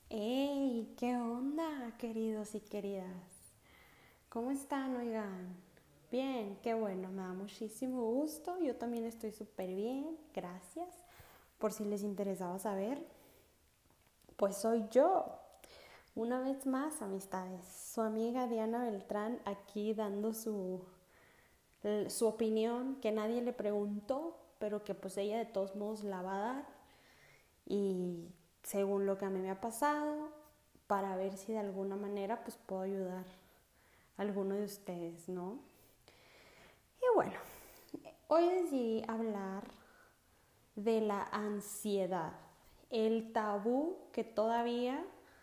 ¡Hey! ¿Qué onda, queridos y queridas? ¿Cómo están, oigan? Bien, qué bueno, me da muchísimo gusto. Yo también estoy súper bien, gracias. Por si les interesaba saber, pues soy yo. Una vez más, amistades, su amiga Diana Beltrán aquí dando su opinión que nadie le preguntó, pero que pues ella de todos modos la va a dar. Y según lo que a mí me ha pasado, para ver si de alguna manera pues puedo ayudar a alguno de ustedes, ¿no? Y bueno, hoy decidí hablar de la ansiedad, el tabú que todavía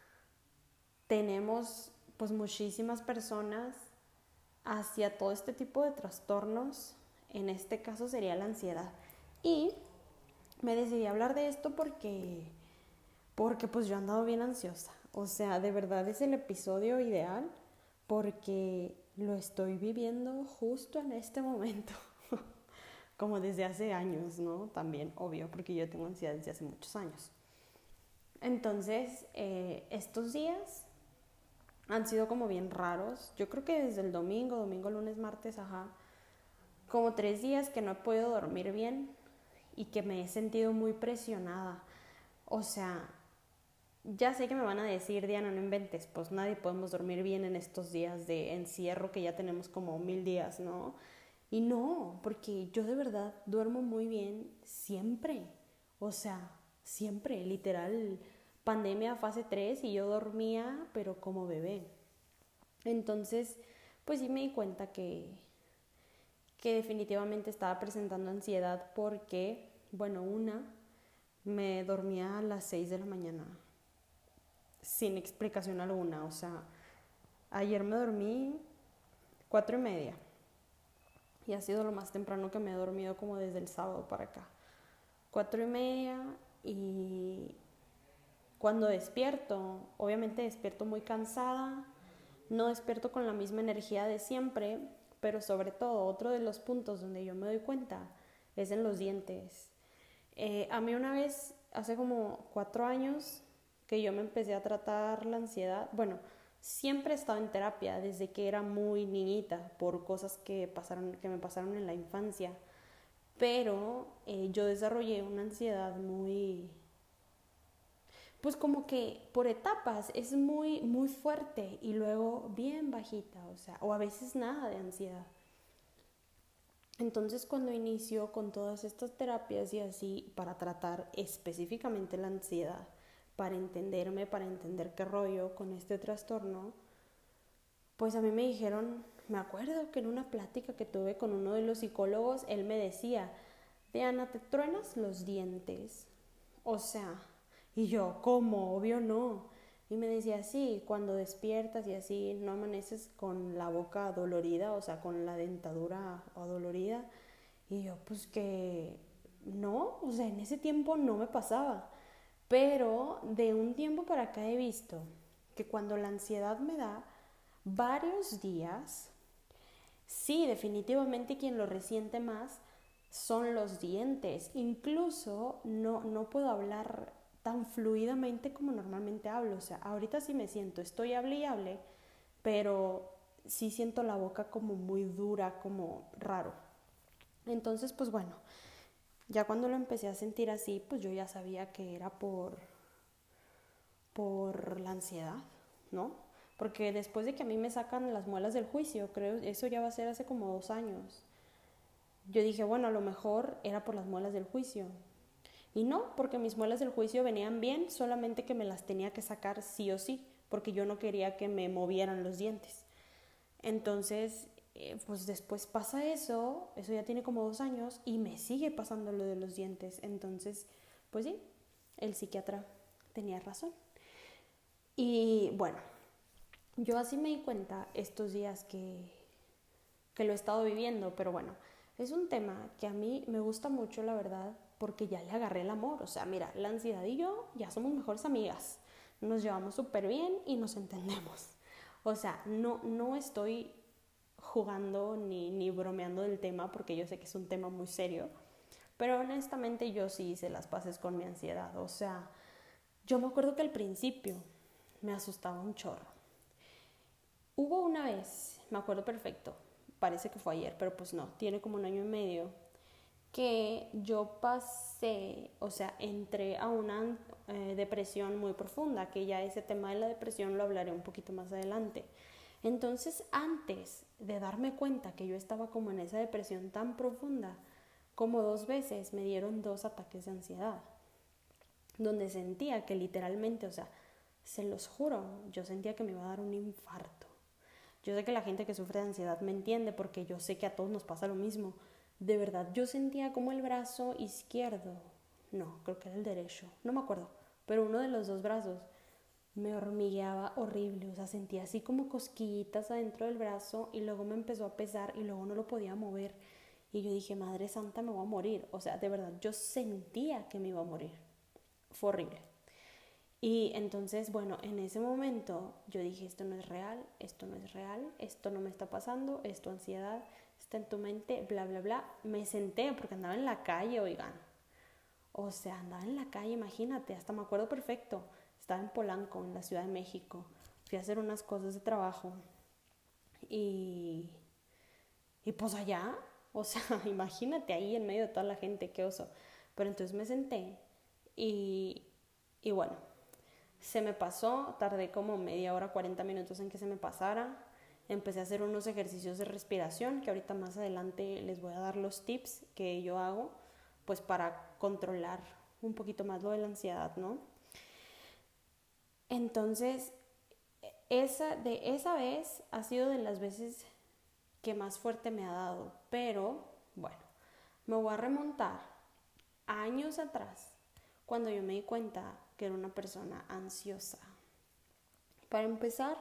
tenemos pues muchísimas personas hacia todo este tipo de trastornos, en este caso sería la ansiedad. Y me decidí hablar de esto porque pues yo he andado bien ansiosa. O sea, de verdad es el episodio ideal porque lo estoy viviendo justo en este momento. Como desde hace años, ¿no? También, obvio, porque yo tengo ansiedad desde hace muchos años. Entonces, estos días han sido como bien raros. Yo creo que desde el domingo, lunes, martes, ajá, como 3 días que no he podido dormir bien y que me he sentido muy presionada. O sea, ya sé que me van a decir, Diana, no inventes, pues nadie podemos dormir bien en estos días de encierro que ya tenemos como 1000 días, ¿no? Y no, porque yo de verdad duermo muy bien siempre. O sea, siempre, literal, pandemia fase 3 y yo dormía, pero como bebé. Entonces, pues sí me di cuenta que definitivamente estaba presentando ansiedad porque, bueno, me dormía a las 6 de la mañana sin explicación alguna. O sea, ayer me dormí 4:30 y ha sido lo más temprano que me he dormido como desde el sábado para acá. 4:30 y cuando despierto, obviamente despierto muy cansada, no despierto con la misma energía de siempre, pero sobre todo otro de los puntos donde yo me doy cuenta es en los dientes. A mí una vez, hace como 4 años, que yo me empecé a tratar la ansiedad, bueno, siempre he estado en terapia desde que era muy niñita por cosas que me pasaron en la infancia, pero yo desarrollé una ansiedad muy, pues como que por etapas es muy, muy fuerte y luego bien bajita, o sea, o a veces nada de ansiedad. Entonces cuando inicio con todas estas terapias y así para tratar específicamente la ansiedad, para entenderme, para entender qué rollo con este trastorno, pues a mí me dijeron, me acuerdo que en una plática que tuve con uno de los psicólogos, él me decía, Diana, ¿te truenas los dientes? O sea, y yo, ¿cómo? Obvio no. Y me decía, sí, cuando despiertas y así no amaneces con la boca dolorida, o sea, con la dentadura dolorida. Y yo, pues que no, o sea, en ese tiempo no me pasaba. Pero de un tiempo para acá he visto que cuando la ansiedad me da varios días, sí, definitivamente quien lo resiente más son los dientes. Incluso no puedo hablar tan fluidamente como normalmente hablo. O sea, ahorita sí me siento, estoy hable y hable, pero sí siento la boca como muy dura, como raro. Entonces, pues bueno, ya cuando lo empecé a sentir así, pues yo ya sabía que era por la ansiedad, ¿no? Porque después de que a mí me sacan las muelas del juicio, creo, eso ya va a ser hace como 2 años, yo dije, bueno, a lo mejor era por las muelas del juicio. Y no, porque mis muelas del juicio venían bien, solamente que me las tenía que sacar sí o sí, porque yo no quería que me movieran los dientes. Entonces, pues después pasa eso ya tiene como 2 años y me sigue pasando lo de los dientes. Entonces, pues sí, el psiquiatra tenía razón. Y bueno, yo así me di cuenta estos días que lo he estado viviendo, pero bueno, es un tema que a mí me gusta mucho, la verdad, porque ya le agarré el amor. O sea, mira, la ansiedad y yo ya somos mejores amigas, nos llevamos súper bien y nos entendemos. O sea, no estoy jugando ni bromeando del tema porque yo sé que es un tema muy serio, pero honestamente yo sí hice las paces con mi ansiedad. O sea, yo me acuerdo que al principio, me asustaba un chorro. Hubo una vez, me acuerdo perfecto, parece que fue ayer, pero pues no, tiene como 1 año y medio, que yo pasé, o sea, entré a una depresión muy profunda, que ya ese tema de la depresión lo hablaré un poquito más adelante. Entonces, antes de darme cuenta que yo estaba como en esa depresión tan profunda, como 2 veces me dieron 2 ataques de ansiedad, donde sentía que literalmente, o sea, se los juro, yo sentía que me iba a dar un infarto. Yo sé que la gente que sufre de ansiedad me entiende porque yo sé que a todos nos pasa lo mismo. De verdad, yo sentía como el brazo izquierdo, no, creo que era el derecho, no me acuerdo, pero uno de los dos brazos me hormigueaba horrible, o sea, sentía así como cosquillitas adentro del brazo y luego me empezó a pesar y luego no lo podía mover. Y yo dije, Madre Santa, me voy a morir. O sea, de verdad, yo sentía que me iba a morir. Fue horrible. Y entonces, bueno, en ese momento yo dije, esto no es real, esto no es real, esto no me está pasando, esto ansiedad, está en tu mente, bla, bla, bla. Me senté porque andaba en la calle, oigan. O sea, andaba en la calle, imagínate, hasta me acuerdo perfecto. Estaba en Polanco, en la Ciudad de México. Fui a hacer unas cosas de trabajo y, y pues allá, o sea, imagínate ahí en medio de toda la gente, qué oso. Pero entonces me senté y, y bueno, se me pasó, tardé como media hora, 40 minutos en que se me pasara. Empecé a hacer unos ejercicios de respiración, que ahorita más adelante les voy a dar los tips que yo hago, pues para controlar un poquito más lo de la ansiedad, ¿no? Entonces, esa vez ha sido de las veces que más fuerte me ha dado, pero bueno, me voy a remontar a años atrás, cuando yo me di cuenta que era una persona ansiosa. Para empezar,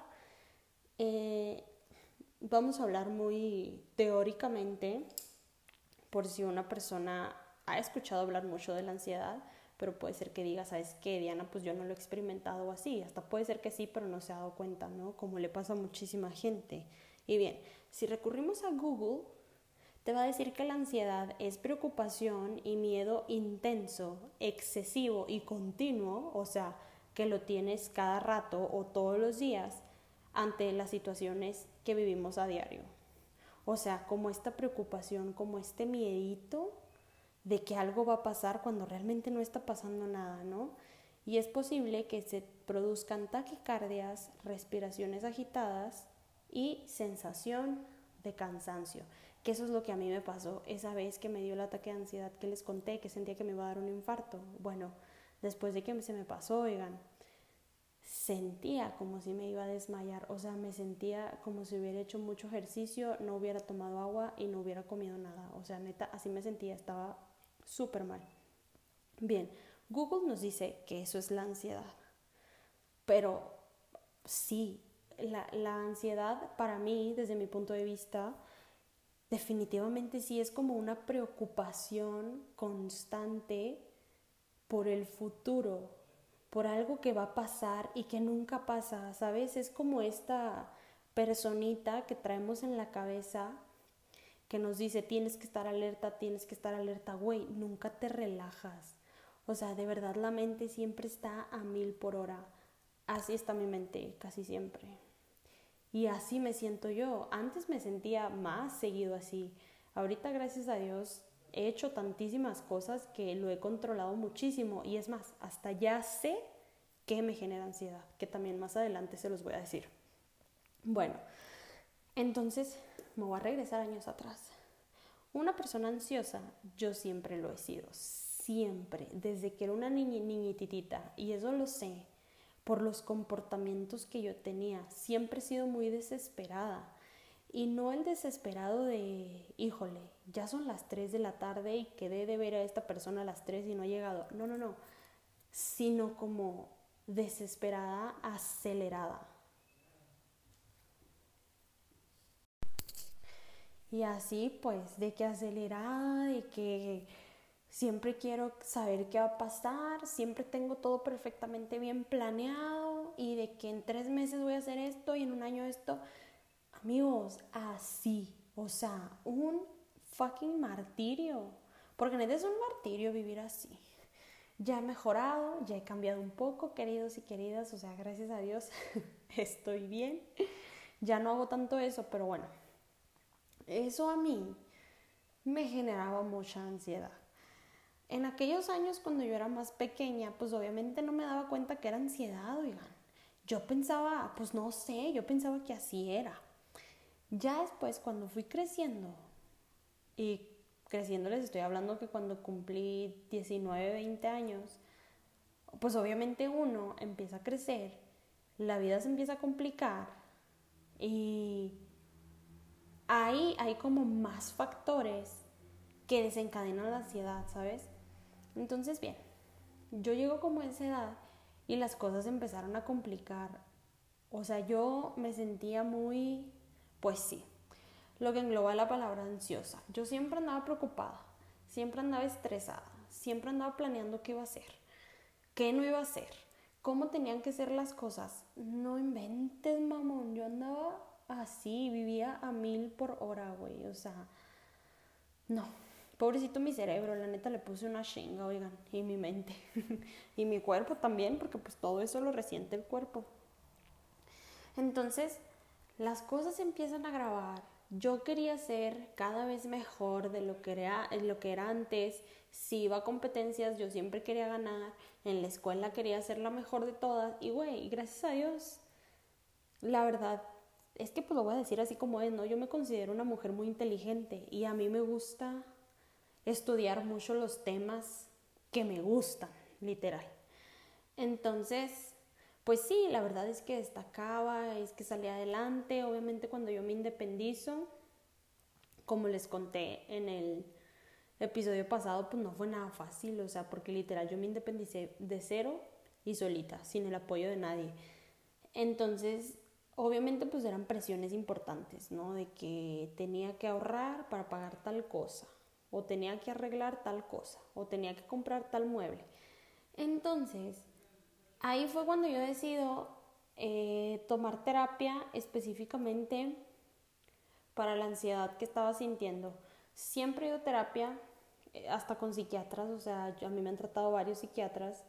vamos a hablar muy teóricamente, por si una persona ha escuchado hablar mucho de la ansiedad, pero puede ser que diga, ¿sabes qué, Diana? Pues yo no lo he experimentado así. Hasta puede ser que sí, pero no se ha dado cuenta, ¿no? Como le pasa a muchísima gente. Y bien, si recurrimos a Google, te va a decir que la ansiedad es preocupación y miedo intenso, excesivo y continuo, o sea, que lo tienes cada rato o todos los días ante las situaciones que vivimos a diario. O sea, como esta preocupación, como este miedito de que algo va a pasar cuando realmente no está pasando nada, ¿no? Y es posible que se produzcan taquicardias, respiraciones agitadas y sensación de cansancio, que eso es lo que a mí me pasó esa vez que me dio el ataque de ansiedad que les conté, que sentía que me iba a dar un infarto. Bueno, después de que se me pasó, oigan, sentía como si me iba a desmayar, o sea, me sentía como si hubiera hecho mucho ejercicio, no hubiera tomado agua y no hubiera comido nada, o sea, neta, así me sentía, estaba súper mal. Bien, Google nos dice que eso es la ansiedad, pero sí, la ansiedad para mí, desde mi punto de vista, definitivamente sí es como una preocupación constante por el futuro, por algo que va a pasar y que nunca pasa, ¿sabes? Es como esta personita que traemos en la cabeza que nos dice tienes que estar alerta, güey, nunca te relajas. O sea, de verdad la mente siempre está a 1000 por hora. Así está mi mente casi siempre. Y así me siento yo. Antes me sentía más seguido así. Ahorita, gracias a Dios, he hecho tantísimas cosas que lo he controlado muchísimo. Y es más, hasta ya sé qué me genera ansiedad, que también más adelante se los voy a decir. Bueno, entonces me voy a regresar años atrás. Una persona ansiosa, yo siempre lo he sido, siempre, desde que era una niñititita, y eso lo sé por los comportamientos que yo tenía. Siempre he sido muy desesperada, y no el desesperado de, híjole, ya son las 3 de la tarde y quedé de ver a esta persona a las 3 y no ha llegado. No, no, no, sino como desesperada, acelerada. Y así pues, de que acelerada, de que siempre quiero saber qué va a pasar, siempre tengo todo perfectamente bien planeado y de que en 3 meses voy a hacer esto y en un año esto. Amigos, así, o sea, un fucking martirio. Porque neta es un martirio vivir así. ya he mejorado, ya he cambiado un poco, queridos y queridas, o sea, gracias a Dios estoy bien. Ya no hago tanto eso, pero bueno, eso a mí me generaba mucha ansiedad. En aquellos años cuando yo era más pequeña, pues obviamente no me daba cuenta que era ansiedad, oigan. Yo pensaba, pues no sé, yo pensaba que así era. Ya después, cuando fui creciendo, y creciendo les estoy hablando que cuando cumplí 19, 20 años, pues obviamente uno empieza a crecer, la vida se empieza a complicar y ahí hay como más factores que desencadenan la ansiedad, ¿sabes? Entonces, bien, yo llego como a esa edad y las cosas empezaron a complicar. O sea, yo me sentía muy, pues sí, lo que engloba la palabra ansiosa. Yo siempre andaba preocupada, siempre andaba estresada, siempre andaba planeando qué iba a hacer, qué no iba a hacer, cómo tenían que ser las cosas. No inventes, mamón, yo andaba así, vivía a 1000 por hora, güey, o sea, no. Pobrecito mi cerebro, la neta le puse una chinga, oigan, y mi mente, y mi cuerpo también, porque pues todo eso lo resiente el cuerpo. Entonces, las cosas empiezan a agravar. Yo quería ser cada vez mejor de lo que era antes. Si iba a competencias, yo siempre quería ganar. En la escuela quería ser la mejor de todas. Y güey, gracias a Dios, la verdad es que pues lo voy a decir así como es, ¿no? Yo me considero una mujer muy inteligente y a mí me gusta estudiar mucho los temas que me gustan, literal. Entonces, pues sí, la verdad es que destacaba, es que salía adelante. Obviamente cuando yo me independizo, como les conté en el episodio pasado, pues no fue nada fácil, o sea, porque literal yo me independicé de cero y solita, sin el apoyo de nadie. Entonces, obviamente pues eran presiones importantes, ¿no? De que tenía que ahorrar para pagar tal cosa, o tenía que arreglar tal cosa, o tenía que comprar tal mueble. Entonces, ahí fue cuando yo decido tomar terapia específicamente para la ansiedad que estaba sintiendo. Siempre he ido a terapia, hasta con psiquiatras, o sea, a mí me han tratado varios psiquiatras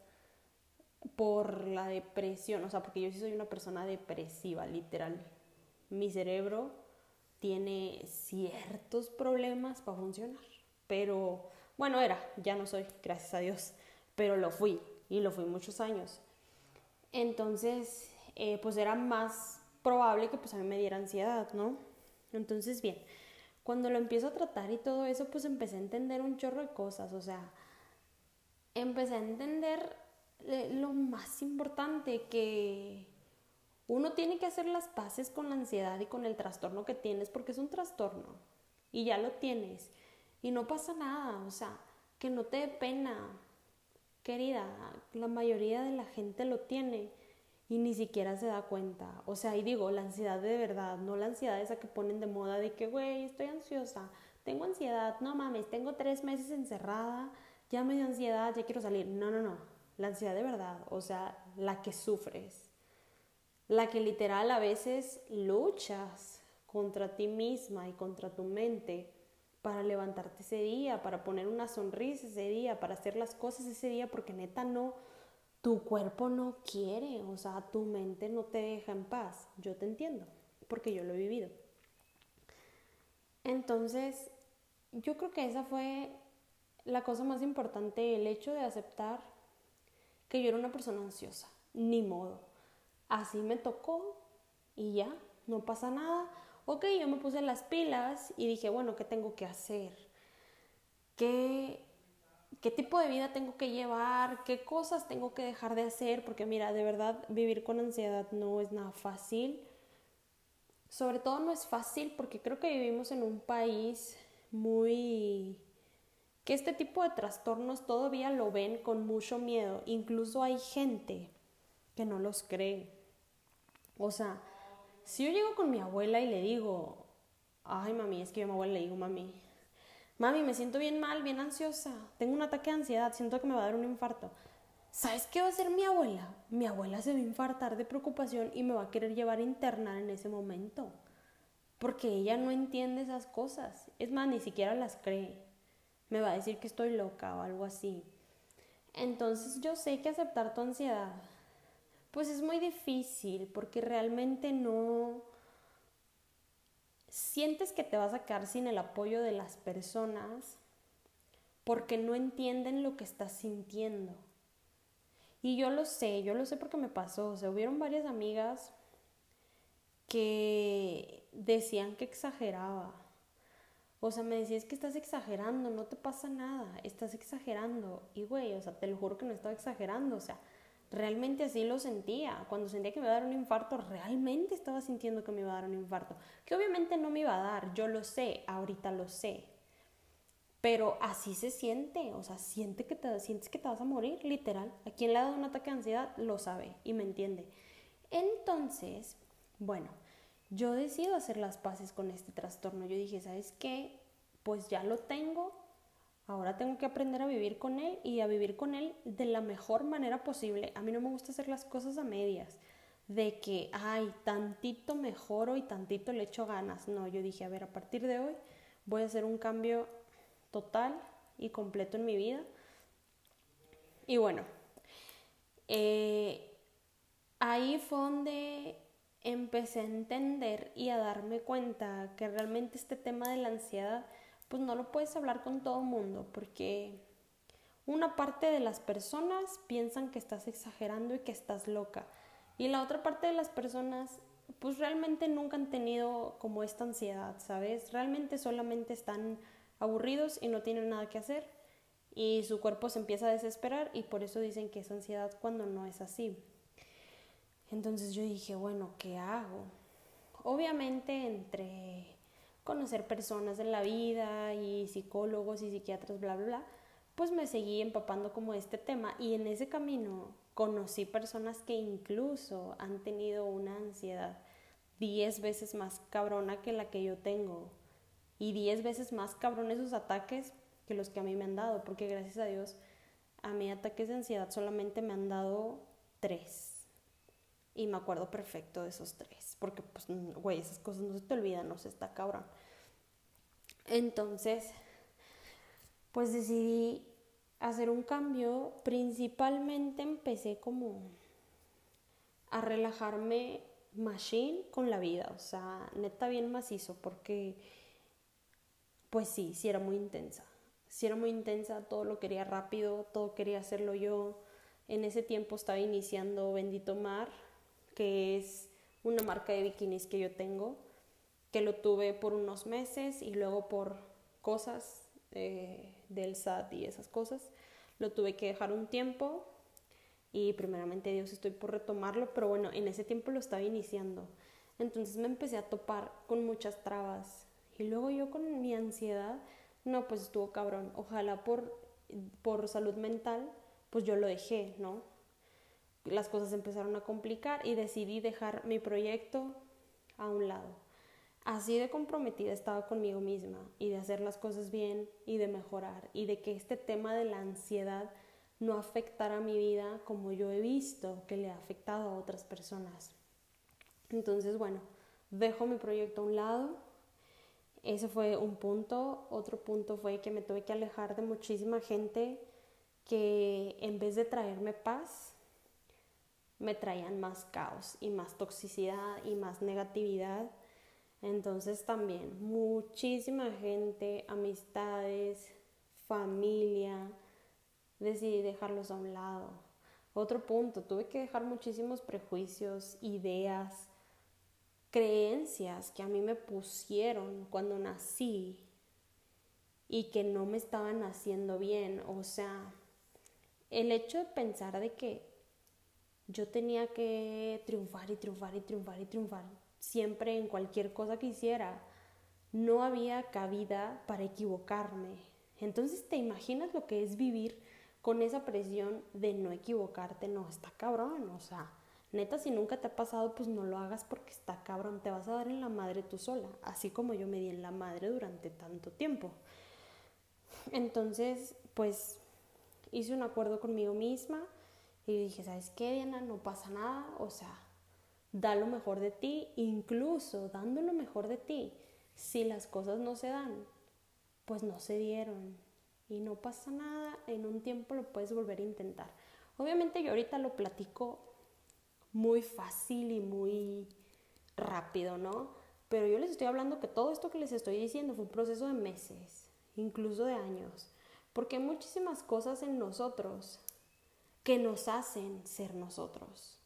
por la depresión, o sea, porque yo sí soy una persona depresiva, literal. Mi cerebro tiene ciertos problemas para funcionar, pero bueno, ya no soy, gracias a Dios, pero lo fui y lo fui muchos años. Entonces, pues era más probable que pues a mí me diera ansiedad, ¿no? Entonces, bien, cuando lo empiezo a tratar y todo eso, pues empecé a entender un chorro de cosas, o sea, empecé a entender lo más importante, que uno tiene que hacer las paces con la ansiedad y con el trastorno que tienes, porque es un trastorno y ya lo tienes y no pasa nada, o sea, que no te dé pena, querida, la mayoría de la gente lo tiene y ni siquiera se da cuenta. O sea, y digo, la ansiedad de verdad, no la ansiedad esa que ponen de moda de que, güey, estoy ansiosa, tengo ansiedad, no mames, tengo 3 meses encerrada, ya me dio ansiedad, ya quiero salir. No, no, no, la ansiedad de verdad, o sea, la que sufres, la que literal a veces luchas contra ti misma y contra tu mente para levantarte ese día, para poner una sonrisa ese día, para hacer las cosas ese día, porque neta no, tu cuerpo no quiere, o sea, tu mente no te deja en paz. Yo te entiendo, porque yo lo he vivido. Entonces, yo creo que esa fue la cosa más importante, el hecho de aceptar que yo era una persona ansiosa. Ni modo. Así me tocó y ya, no pasa nada. Ok, yo me puse las pilas y dije, bueno, ¿qué tengo que hacer? ¿Qué tipo de vida tengo que llevar? ¿Qué cosas tengo que dejar de hacer? Porque mira, de verdad, vivir con ansiedad no es nada fácil. Sobre todo no es fácil porque creo que vivimos en un país muy... que este tipo de trastornos todavía lo ven con mucho miedo. Incluso hay gente que no los cree. O sea, si yo llego con mi abuela y le digo, ay mami, es que yo a mi abuela le digo, mami, me siento bien mal, bien ansiosa, tengo un ataque de ansiedad, siento que me va a dar un infarto. ¿Sabes qué va a hacer mi abuela? Mi abuela se va a infartar de preocupación y me va a querer llevar a internar en ese momento. Porque ella no entiende esas cosas. Es más, ni siquiera las cree. Me va a decir que estoy loca o algo así. Entonces yo sé que aceptar tu ansiedad, pues es muy difícil porque realmente no sientes que te vas a quedar sin el apoyo de las personas porque no entienden lo que estás sintiendo. Y yo lo sé porque me pasó. O sea, hubieron varias amigas que decían que exageraba. O sea, me decías que estás exagerando, no te pasa nada, estás exagerando. Y güey, o sea, te lo juro que no estaba exagerando. O sea, realmente así lo sentía. Cuando sentía que me iba a dar un infarto, realmente estaba sintiendo que me iba a dar un infarto. Que obviamente no me iba a dar, yo lo sé, ahorita lo sé. Pero así se siente, o sea, sientes que te vas a morir, literal. A quien le ha dado un ataque de ansiedad lo sabe y me entiende. Entonces, bueno, yo decido hacer las paces con este trastorno. Yo dije, ¿sabes qué? Pues ya lo tengo, ahora tengo que aprender a vivir con él y a vivir con él de la mejor manera posible. A mí no me gusta hacer las cosas a medias, de que, ay, tantito mejoro y tantito le echo ganas. No, yo dije, a ver, a partir de hoy voy a hacer un cambio total y completo en mi vida. Y bueno, ahí fue donde empecé a entender y a darme cuenta que realmente este tema de la ansiedad, pues no lo puedes hablar con todo el mundo, porque una parte de las personas piensan que estás exagerando y que estás loca, y la otra parte de las personas pues realmente nunca han tenido como esta ansiedad, ¿sabes? Realmente solamente están aburridos y no tienen nada que hacer y su cuerpo se empieza a desesperar y por eso dicen que es ansiedad cuando no es así. Entonces yo dije, bueno, ¿qué hago? Obviamente entre conocer personas en la vida y psicólogos y psiquiatras, bla, bla, bla, pues me seguí empapando como de este tema y en ese camino conocí personas que incluso han tenido una ansiedad 10 veces más cabrona que la que yo tengo y 10 veces más cabrones sus ataques que los que a mí me han dado, porque gracias a Dios a mí ataques de ansiedad solamente me han dado 3. Y me acuerdo perfecto de esos 3. Porque, pues, güey, esas cosas no se te olvidan, no se está cabrón. Entonces, pues decidí hacer un cambio. Principalmente empecé como a relajarme machine con la vida. O sea, neta bien macizo. Porque, pues sí era muy intensa. Sí era muy intensa, todo lo quería rápido, todo quería hacerlo yo. En ese tiempo estaba iniciando Bendito Mar, que es una marca de bikinis que yo tengo, que lo tuve por unos meses y luego por cosas del SAT y esas cosas, lo tuve que dejar un tiempo y primeramente Dios estoy por retomarlo, pero bueno, en ese tiempo lo estaba iniciando. Entonces me empecé a topar con muchas trabas y luego yo con mi ansiedad, no, pues estuvo cabrón. Ojalá por salud mental, pues yo lo dejé, ¿no? Las cosas empezaron a complicar y decidí dejar mi proyecto a un lado. Así de comprometida estaba conmigo misma y de hacer las cosas bien y de mejorar y de que este tema de la ansiedad no afectara mi vida como yo he visto que le ha afectado a otras personas. Entonces, bueno, dejo mi proyecto a un lado. Ese fue un punto. Otro punto fue que me tuve que alejar de muchísima gente que en vez de traerme paz, me traían más caos y más toxicidad y más negatividad. Entonces también muchísima gente, amistades, familia, decidí dejarlos a un lado. Otro punto, tuve que dejar muchísimos prejuicios, ideas, creencias que a mí me pusieron cuando nací y que no me estaban haciendo bien. O sea, el hecho de pensar de que yo tenía que triunfar y triunfar y triunfar y triunfar siempre en cualquier cosa que hiciera, no había cabida para equivocarme. Entonces, ¿te imaginas lo que es vivir con esa presión de no equivocarte? No, está cabrón, o sea, neta, si nunca te ha pasado, pues no lo hagas porque está cabrón, te vas a dar en la madre tú sola, así como yo me di en la madre durante tanto tiempo. Entonces, pues hice un acuerdo conmigo misma y dije, ¿sabes qué, Diana? No pasa nada, o sea, da lo mejor de ti, incluso dando lo mejor de ti. Si las cosas no se dan, pues no se dieron. y no pasa nada, en un tiempo lo puedes volver a intentar. Obviamente yo ahorita lo platico muy fácil y muy rápido, ¿no? Pero yo les estoy hablando que todo esto que les estoy diciendo fue un proceso de meses, incluso de años, porque hay muchísimas cosas en nosotros que nos hacen ser nosotros.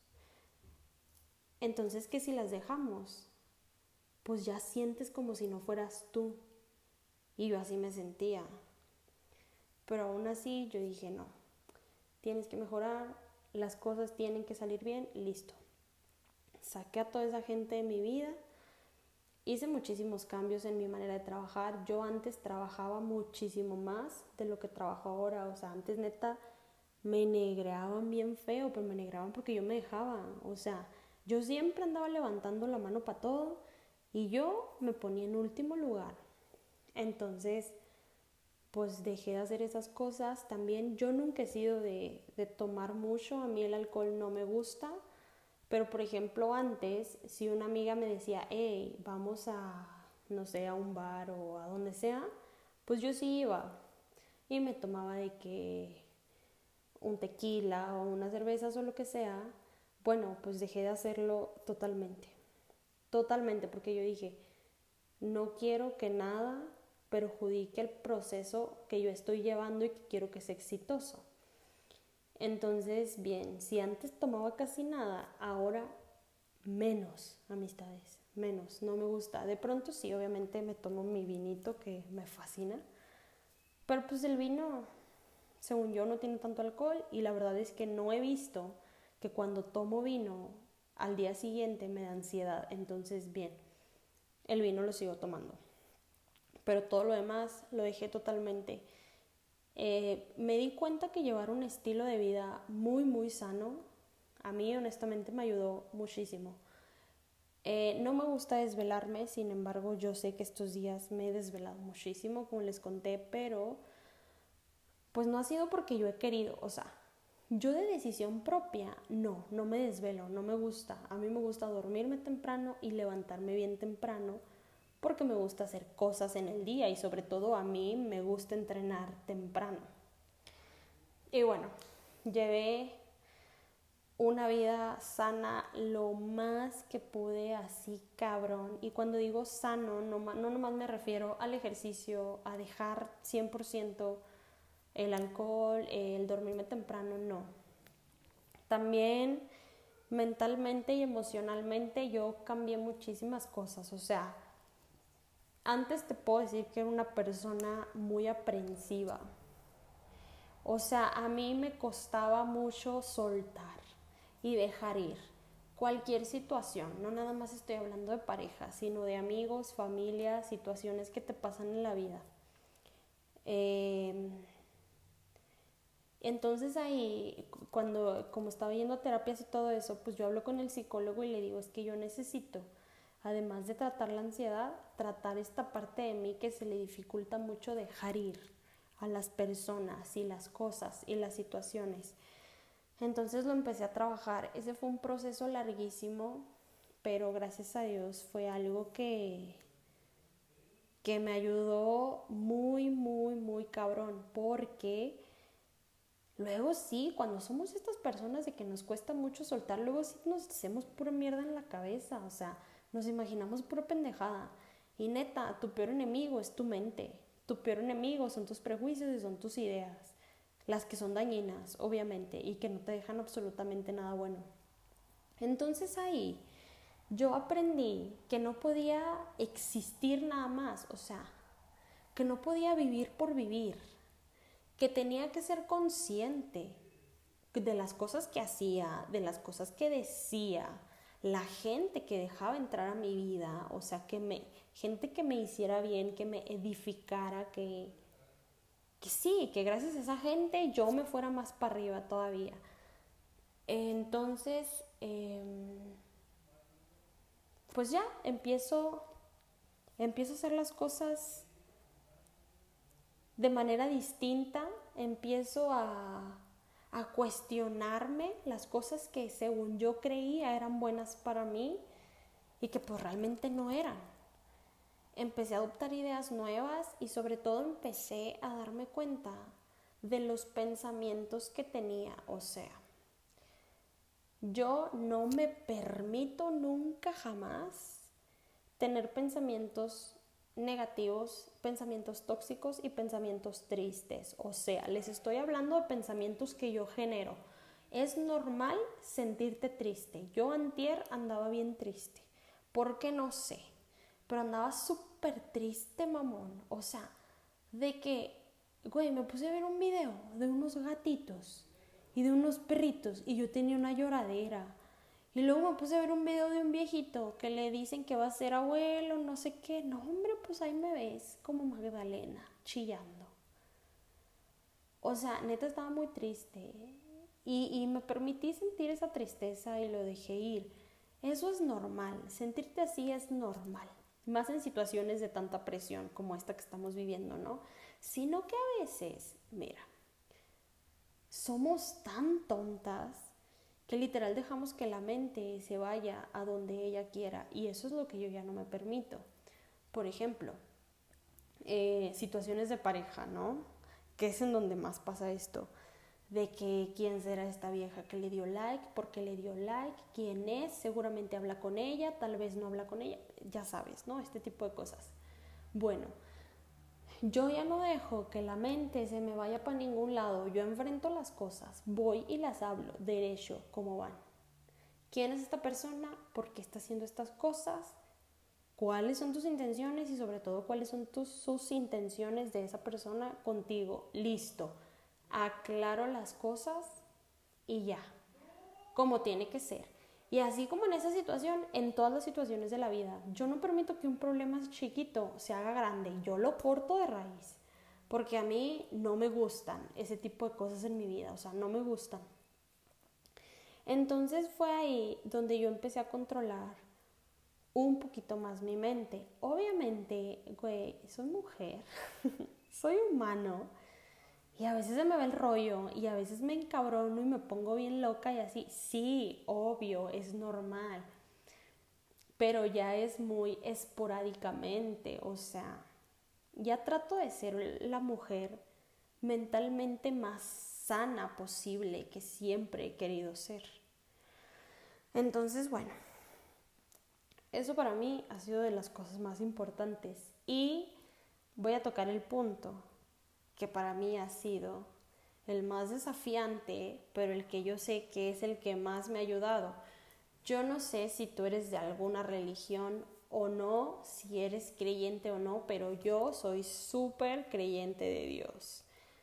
Entonces, que si las dejamos, pues ya sientes como si no fueras tú. Y yo así me sentía. Pero aún así yo dije, no, tienes que mejorar, las cosas tienen que salir bien, listo. Saqué a toda esa gente de mi vida, hice muchísimos cambios en mi manera de trabajar. Yo antes trabajaba muchísimo más de lo que trabajo ahora. O sea, antes neta me negreaban bien feo, pero me negreaban porque yo me dejaba. O sea, yo siempre andaba levantando la mano para todo y yo me ponía en último lugar. Entonces, pues dejé de hacer esas cosas. También yo nunca he sido de tomar mucho, a mí el alcohol no me gusta, pero por ejemplo antes, si una amiga me decía, hey, vamos a, no sé, a un bar o a donde sea, pues yo sí iba y me tomaba de que un tequila o unas cervezas o lo que sea. Bueno, pues dejé de hacerlo totalmente, porque yo dije, no quiero que nada perjudique el proceso que yo estoy llevando y que quiero que sea exitoso. Entonces, bien, si antes tomaba casi nada, ahora menos amistades, menos, no me gusta. De pronto sí, obviamente me tomo mi vinito que me fascina, pero pues el vino, según yo, no tiene tanto alcohol y la verdad es que no he visto que cuando tomo vino al día siguiente me da ansiedad. Entonces, bien, el vino lo sigo tomando, pero todo lo demás lo dejé totalmente. Me di cuenta que llevar un estilo de vida muy, muy sano, a mí honestamente me ayudó muchísimo. No me gusta desvelarme, sin embargo yo sé que estos días me he desvelado muchísimo, como les conté, pero pues no ha sido porque yo he querido, o sea, yo de decisión propia, no me desvelo, no me gusta. A mí me gusta dormirme temprano y levantarme bien temprano porque me gusta hacer cosas en el día y sobre todo a mí me gusta entrenar temprano. Y bueno, llevé una vida sana lo más que pude, así cabrón. Y cuando digo sano, no nomás me refiero al ejercicio, a dejar 100% el alcohol, el dormirme temprano, no. También mentalmente y emocionalmente yo cambié muchísimas cosas. O sea, antes te puedo decir que era una persona muy aprensiva. O sea, a mí me costaba mucho soltar y dejar ir cualquier situación. No nada más estoy hablando de pareja, sino de amigos, familia, situaciones que te pasan en la vida. Entonces ahí, como estaba yendo a terapias y todo eso, pues yo hablo con el psicólogo y le digo, es que yo necesito, además de tratar la ansiedad, tratar esta parte de mí que se le dificulta mucho dejar ir a las personas y las cosas y las situaciones. Entonces lo empecé a trabajar. Ese fue un proceso larguísimo, pero gracias a Dios fue algo que me ayudó muy, muy, muy cabrón, porque luego sí, cuando somos estas personas de que nos cuesta mucho soltar, luego sí nos hacemos pura mierda en la cabeza, o sea, nos imaginamos pura pendejada. Y neta, tu peor enemigo es tu mente, tu peor enemigo son tus prejuicios y son tus ideas, las que son dañinas, obviamente, y que no te dejan absolutamente nada bueno. Entonces ahí yo aprendí que no podía existir nada más, o sea, que no podía vivir por vivir, que tenía que ser consciente de las cosas que hacía, de las cosas que decía, la gente que dejaba entrar a mi vida, o sea, gente que me hiciera bien, que me edificara, que sí, que gracias a esa gente yo me fuera más para arriba todavía. Entonces, pues ya empiezo a hacer las cosas de manera distinta, empiezo a cuestionarme las cosas que según yo creía eran buenas para mí y que pues realmente no eran. empecé a adoptar ideas nuevas y sobre todo empecé a darme cuenta de los pensamientos que tenía. O sea, yo no me permito nunca jamás tener pensamientos negativos, pensamientos tóxicos y pensamientos tristes. O sea, les estoy hablando de pensamientos que yo genero. Es normal sentirte triste. Yo antier andaba bien triste. ¿Por qué? No sé. Pero andaba súper triste, mamón. O sea, de que, güey, me puse a ver un video de unos gatitos y de unos perritos y yo tenía una lloradera. Y luego me puse a ver un video de un viejito que le dicen que va a ser abuelo, no sé qué. No, hombre, pues ahí me ves como Magdalena, chillando. O sea, neta estaba muy triste. Y me permití sentir esa tristeza y lo dejé ir. Eso es normal, sentirte así es normal. Más en situaciones de tanta presión como esta que estamos viviendo, ¿no? Sino que a veces, mira, somos tan tontas que literal dejamos que la mente se vaya a donde ella quiera y eso es lo que yo ya no me permito. Por ejemplo, situaciones de pareja, ¿no? Que es en donde más pasa esto. De que quién será esta vieja que le dio like, por qué le dio like, quién es, seguramente habla con ella, tal vez no habla con ella, ya sabes, ¿no? Este tipo de cosas. Bueno, yo ya no dejo que la mente se me vaya para ningún lado, yo enfrento las cosas, voy y las hablo derecho, como van. ¿Quién es esta persona? ¿Por qué está haciendo estas cosas? ¿Cuáles son tus intenciones? Y sobre todo, ¿cuáles son sus intenciones de esa persona contigo? Listo. Aclaro las cosas y ya, como tiene que ser. Y así como en esa situación, en todas las situaciones de la vida, yo no permito que un problema chiquito se haga grande, yo lo corto de raíz, porque a mí no me gustan ese tipo de cosas en mi vida, o sea, no me gustan. Entonces fue ahí donde yo empecé a controlar un poquito más mi mente. Obviamente, güey, soy mujer, soy humano, y a veces se me va el rollo y a veces me encabrono y me pongo bien loca y así. Sí, obvio, es normal. Pero ya es muy esporádicamente. O sea, ya trato de ser la mujer mentalmente más sana posible que siempre he querido ser. Entonces, bueno, eso para mí ha sido de las cosas más importantes. Y voy a tocar el punto que para mí ha sido el más desafiante, pero el que yo sé que es el que más me ha ayudado. Yo no sé si tú eres de alguna religión o no, si eres creyente o no, pero yo soy súper creyente de Dios.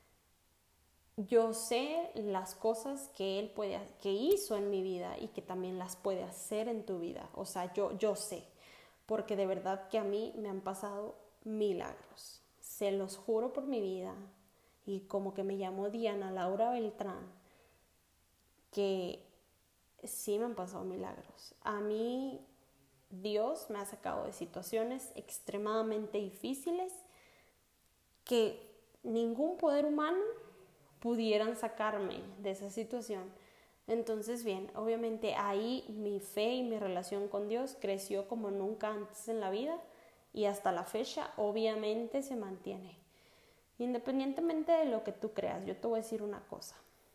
Yo sé las cosas que Él que hizo en mi vida y que también las puede hacer en tu vida. O sea, yo sé, porque de verdad que a mí me han pasado milagros. Se los juro por mi vida. Y como que me llamo Diana Laura Beltrán, que sí me han pasado milagros. A mí Dios me ha sacado de situaciones extremadamente difíciles que ningún poder humano pudieran sacarme de esa situación. Entonces, bien, obviamente ahí mi fe y mi relación con Dios creció como nunca antes en la vida y hasta la fecha obviamente se mantiene. Independientemente de lo que tú creas, yo te voy a decir una cosa.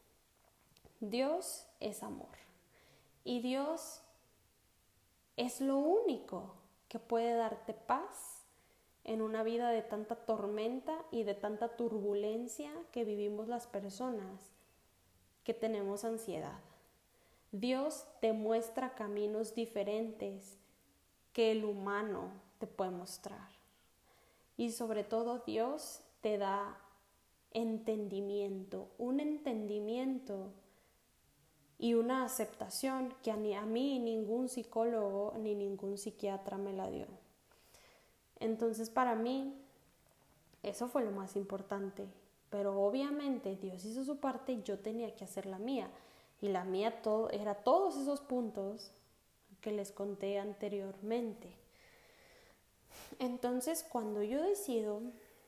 Dios es amor y Dios es lo único que puede darte paz en una vida de tanta tormenta y de tanta turbulencia que vivimos las personas que tenemos ansiedad. Dios te muestra caminos diferentes que el humano te puede mostrar. Y sobre todo Dios te da entendimiento, un entendimiento y una aceptación que ni a mí ningún psicólogo ni ningún psiquiatra me la dio. Entonces para mí eso fue lo más importante, pero obviamente Dios hizo su parte y yo tenía que hacer la mía, y la mía era todos esos puntos que les conté anteriormente. Entonces cuando yo decido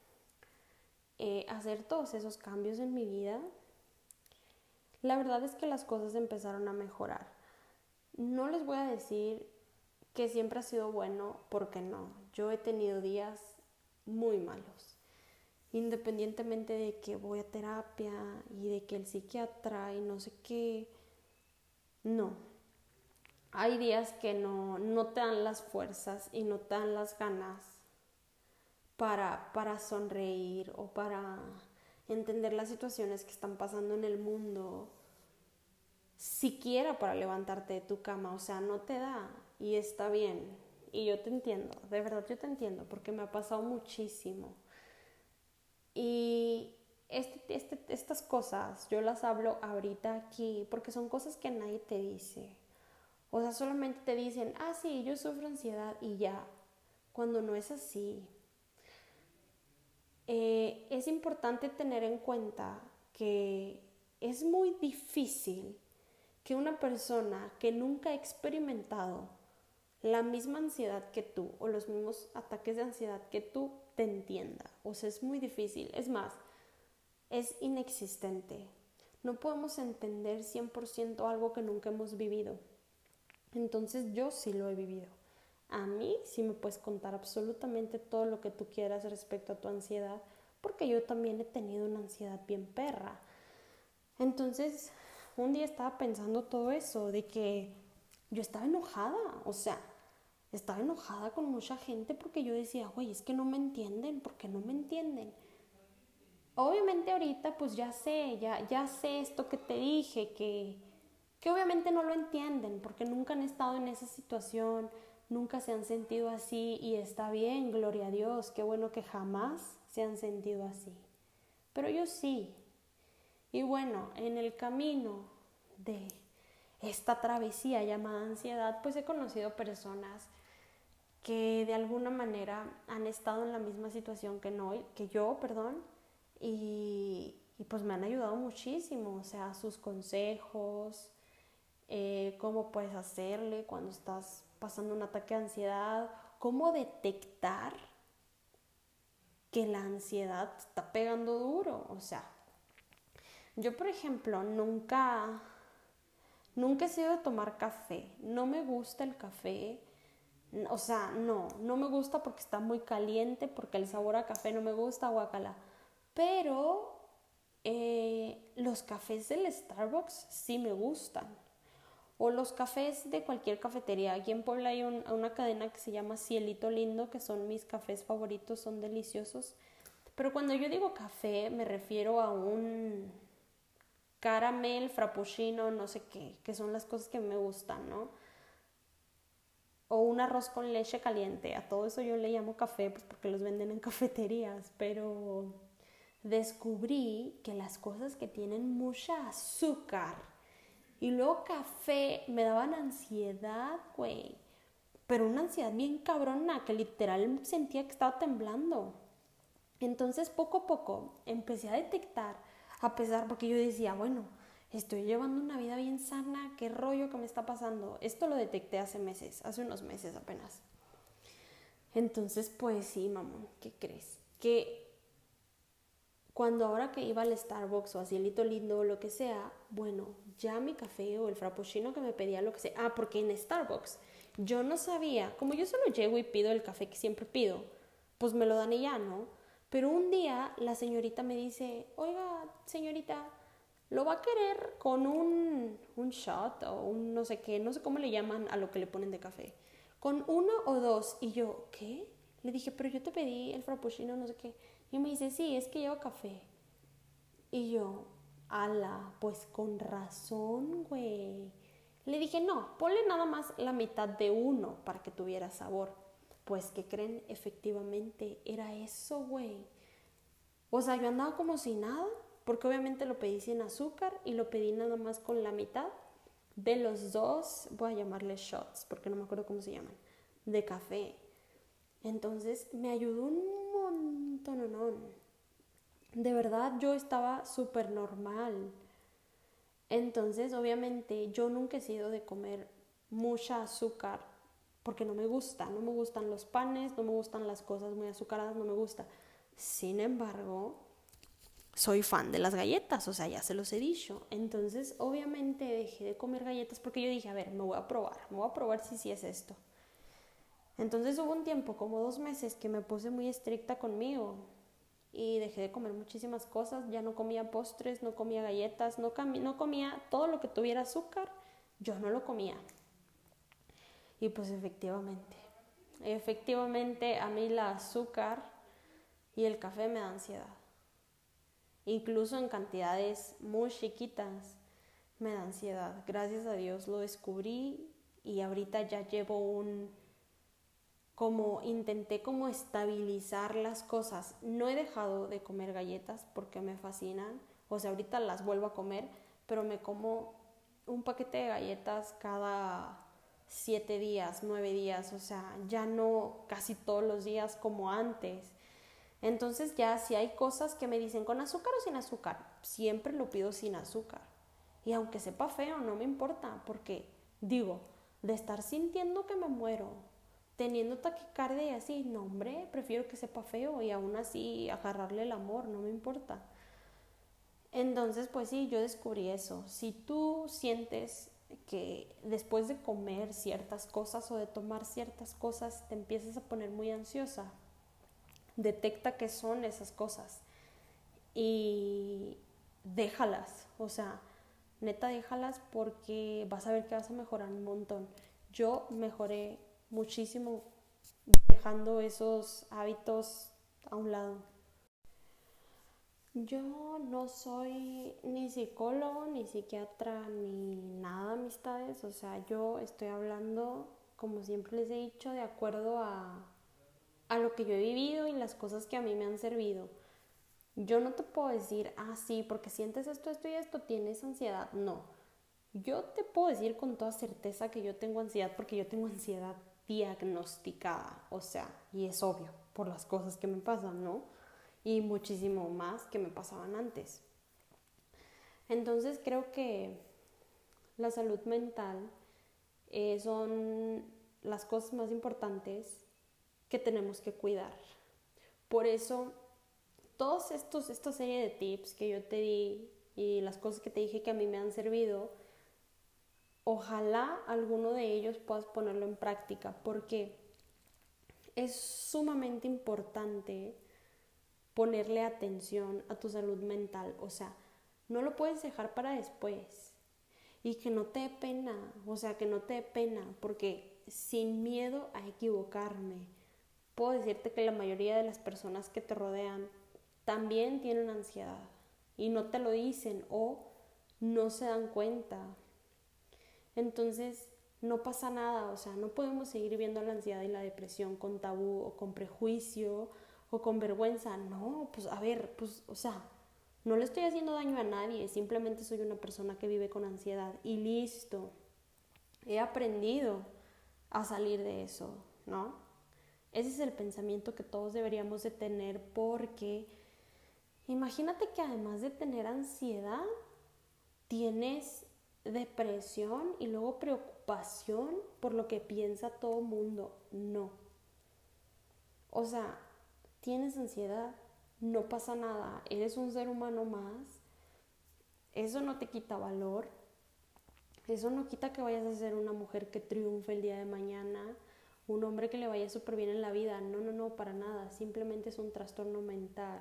hacer todos esos cambios en mi vida, la verdad es que las cosas empezaron a mejorar. No les voy a decir que siempre ha sido bueno, porque no. Yo he tenido días muy malos, independientemente de que voy a terapia y de que el psiquiatra y no sé qué. No, hay días que no te dan las fuerzas y no te dan las ganas para sonreír o para entender las situaciones que están pasando en el mundo, siquiera para levantarte de tu cama. O sea, no te da y está bien. Y yo te entiendo, de verdad yo te entiendo, porque me ha pasado muchísimo. Y estas cosas yo las hablo ahorita aquí porque son cosas que nadie te dice. O sea, solamente te dicen, ah, sí, yo sufro ansiedad y ya, cuando no es así. Es importante tener en cuenta que es muy difícil que una persona que nunca ha experimentado la misma ansiedad que tú o los mismos ataques de ansiedad que tú te entienda. O sea, es muy difícil. Es más, es inexistente. No podemos entender 100% algo que nunca hemos vivido. Entonces yo sí lo he vivido. A mí sí me puedes contar absolutamente todo lo que tú quieras respecto a tu ansiedad, porque yo también he tenido una ansiedad bien perra. Entonces, un día estaba pensando todo eso, de que yo estaba enojada, o sea, estaba enojada con mucha gente porque yo decía, güey, es que no me entienden, ¿por qué no me entienden? Obviamente ahorita pues ya sé esto que te dije, que obviamente no lo entienden porque nunca han estado en esa situación, nunca se han sentido así y está bien, gloria a Dios, qué bueno que jamás se han sentido así. Pero yo sí. Y bueno, en el camino de esta travesía llamada ansiedad, pues he conocido personas que de alguna manera han estado en la misma situación que yo, y pues me han ayudado muchísimo, o sea, sus consejos, cómo puedes hacerle cuando estás pasando un ataque de ansiedad, cómo detectar que la ansiedad te está pegando duro. O sea, yo por ejemplo nunca he sido de tomar café, no me gusta el café. O sea, no me gusta porque está muy caliente, porque el sabor a café no me gusta, guacala. Pero los cafés del Starbucks sí me gustan. O los cafés de cualquier cafetería. Aquí en Puebla hay una cadena que se llama Cielito Lindo, que son mis cafés favoritos, son deliciosos. Pero cuando yo digo café, me refiero a un caramel, frappuccino, no sé qué, que son las cosas que me gustan, ¿no? O un arroz con leche caliente. A todo eso yo le llamo café, pues porque los venden en cafeterías. Pero descubrí que las cosas que tienen mucha azúcar y luego café me daban ansiedad, güey. Pero una ansiedad bien cabrona, que literal sentía que estaba temblando. Entonces poco a poco empecé a detectar, a pesar, porque yo decía, bueno, estoy llevando una vida bien sana, qué rollo que me está pasando. Esto lo detecté hace unos meses apenas. Entonces, pues sí, mamón, ¿qué crees? Que cuando ahora que iba al Starbucks o a Cielito Lindo o lo que sea, bueno, ya mi café o el frappuccino que me pedía, lo que sea. Ah, porque en Starbucks yo no sabía, como yo solo llego y pido el café que siempre pido, pues me lo dan y ya, ¿no? Pero un día la señorita me dice, oiga, señorita, ¿lo va a querer con un shot o un no sé qué? No sé cómo le llaman a lo que le ponen de café. ¿Con uno o dos? Y yo, ¿qué? Le dije, pero yo te pedí el frappuccino, no sé qué. Y me dice, sí, es que llevo café. Y yo, ala, pues con razón, güey. Le dije, no, ponle nada más la mitad de uno para que tuviera sabor. Pues, ¿qué creen? Efectivamente, era eso, güey. O sea, yo andaba como si nada, porque obviamente lo pedí sin azúcar y lo pedí nada más con la mitad de los dos, voy a llamarle shots, porque no me acuerdo cómo se llaman, de café. Entonces, me ayudó un montón. De verdad, yo estaba súper normal. Entonces, obviamente, yo nunca he sido de comer mucha azúcar porque no me gustan los panes, no me gustan las cosas muy azucaradas, no me gusta. Sin embargo, soy fan de las galletas, o sea, ya se los he dicho. Entonces, obviamente, dejé de comer galletas porque yo dije, a ver, me voy a probar si sí es esto. Entonces hubo un tiempo, como 2 meses, que me puse muy estricta conmigo y dejé de comer muchísimas cosas. Ya no comía postres, no comía galletas, no comía todo lo que tuviera azúcar, yo no lo comía. Y pues efectivamente a mí la azúcar y el café me da ansiedad. Incluso en cantidades muy chiquitas me da ansiedad. Gracias a Dios lo descubrí y ahorita ya llevo intenté como estabilizar las cosas. No he dejado de comer galletas porque me fascinan. O sea, ahorita las vuelvo a comer, pero me como un paquete de galletas cada 7 días, 9 días. O sea, ya no casi todos los días como antes. Entonces ya si hay cosas que me dicen con azúcar o sin azúcar, siempre lo pido sin azúcar. Y aunque sepa feo, no me importa, porque digo, de estar sintiendo que me muero, teniendo taquicardia y así, no hombre, prefiero que sepa feo y aún así agarrarle el amor, no me importa. Entonces, pues sí, yo descubrí eso. Si tú sientes que después de comer ciertas cosas o de tomar ciertas cosas te empiezas a poner muy ansiosa, detecta qué son esas cosas y déjalas, o sea, neta déjalas porque vas a ver que vas a mejorar un montón. Yo mejoré muchísimo dejando esos hábitos a un lado. Yo no soy ni psicólogo, ni psiquiatra, ni nada, amistades. O sea, yo estoy hablando, como siempre les he dicho, de acuerdo a lo que yo he vivido y las cosas que a mí me han servido. Yo no te puedo decir, sí, porque sientes esto, esto y esto, tienes ansiedad. No. Yo te puedo decir con toda certeza que yo tengo ansiedad porque yo tengo ansiedad diagnosticada. O sea, y es obvio por las cosas que me pasan, ¿no? Y muchísimo más que me pasaban antes. Entonces creo que la salud mental son las cosas más importantes que tenemos que cuidar. Por eso esta serie de tips que yo te di y las cosas que te dije que a mí me han servido, ojalá alguno de ellos puedas ponerlo en práctica, porque es sumamente importante ponerle atención a tu salud mental. O sea, no lo puedes dejar para después. Y que no te dé pena, o sea, que no te dé pena, porque sin miedo a equivocarme, puedo decirte que la mayoría de las personas que te rodean también tienen ansiedad y no te lo dicen o no se dan cuenta. Entonces, no pasa nada, o sea, no podemos seguir viendo la ansiedad y la depresión con tabú o con prejuicio o con vergüenza. No, pues a ver, pues, o sea, no le estoy haciendo daño a nadie, simplemente soy una persona que vive con ansiedad y listo. He aprendido a salir de eso, ¿no? Ese es el pensamiento que todos deberíamos de tener, porque imagínate que además de tener ansiedad, tienes depresión y luego preocupación por lo que piensa todo el mundo. No. O sea, tienes ansiedad, no pasa nada, eres un ser humano más. Eso no te quita valor. Eso no quita que vayas a ser una mujer que triunfe el día de mañana, un hombre que le vaya súper bien en la vida. No, no, no, para nada. Simplemente es un trastorno mental.